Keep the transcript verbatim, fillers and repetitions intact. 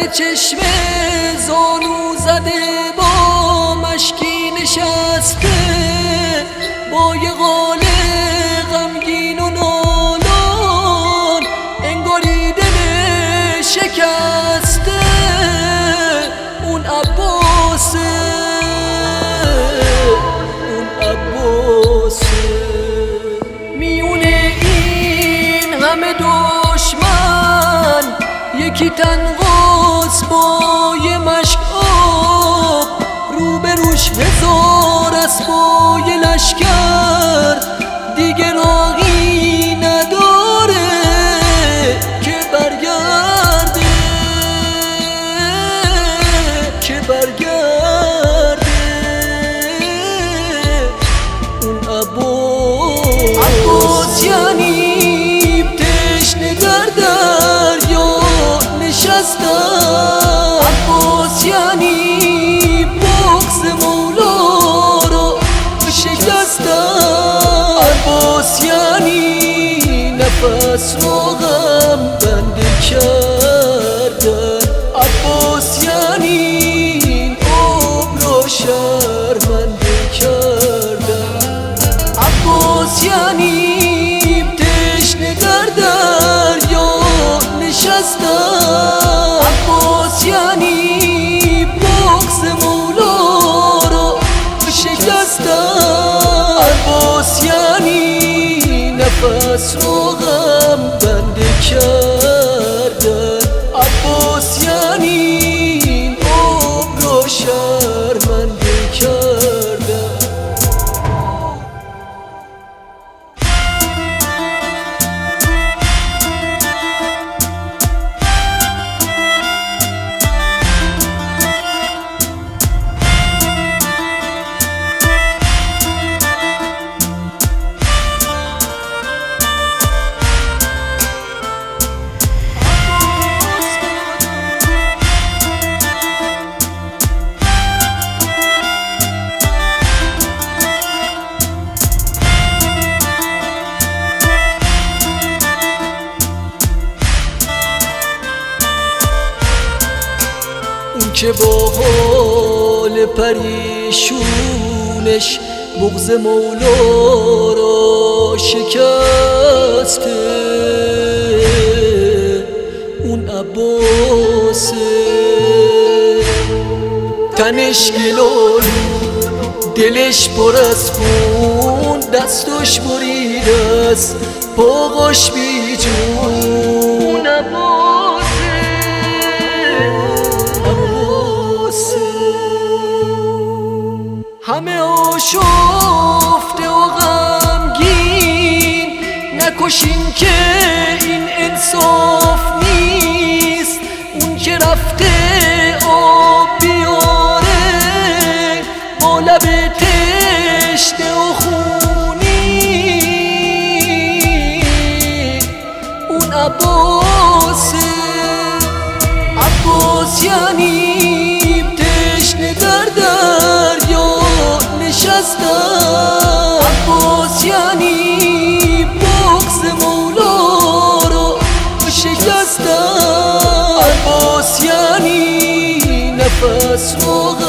چشم زانو زده با مشکی نشسته، با یه قال غمگین و نالان انگاری دل شکسته. اون عباسه، اون عباسه. میونه این همه دشمن یکی تنهاست با یه مشک آب، روبروش هزار اسبای لشکر، دیگه راهی نداره که برگرده، که برگرده. اون عباس، عباس یعنی تشنه در دریا نشستن، عباس یعنی بغض مولا رو شکستن، عباس یعنی نفس رو غم بنده کردن، عباس یعنی این عمر رو شرمنده کردن، عباس یعنی تشنه در دریا نشستن، عباس یعنی بغض مولا رو شکستن، عباس یعنی نفس رو غم بنده کردن، عباس یعنی این عمر رو شرمنده کردن. اون که با حال پریشونش بغض مولا را شکسته، اون عباسه. تنش گلالود، دلش پر از خون، دستش بریده است، پاهاش بی جون، عباسه، عباسه. همه آشفته و غمگین، نکشین که این انصاف نیست. اون که رفته آب بیاره با لب تشنه و خونی، اون عباسه، عباس یعنی تشنه در دریا نشستن، عباس یعنی بغض مولا رو شکستن، عباس یعنی نفس رو